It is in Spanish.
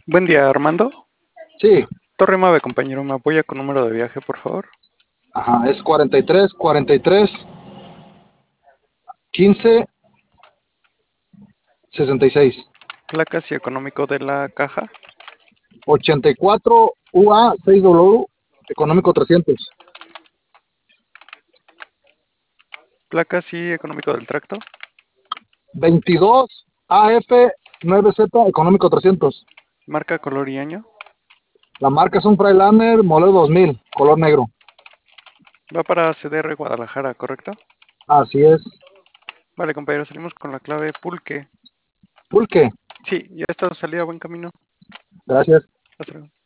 Buen día, Armando. Sí, Torre Mave, compañero, me apoya con número de viaje, por favor. ajá, es 43 15 66 Placas y económico de la caja. 84 UA 6W económico 300 Placas y económico del tracto. 22 AF 9Z económico 300. Marca, color y año. La marca es un Freightliner modelo 2000 color negro. Va para CDR Guadalajara, ¿correcto? Así es. Vale, compañero, salimos con la clave Pulque. Pulque, Sí, ya está de salida, buen camino. gracias. Hasta luego.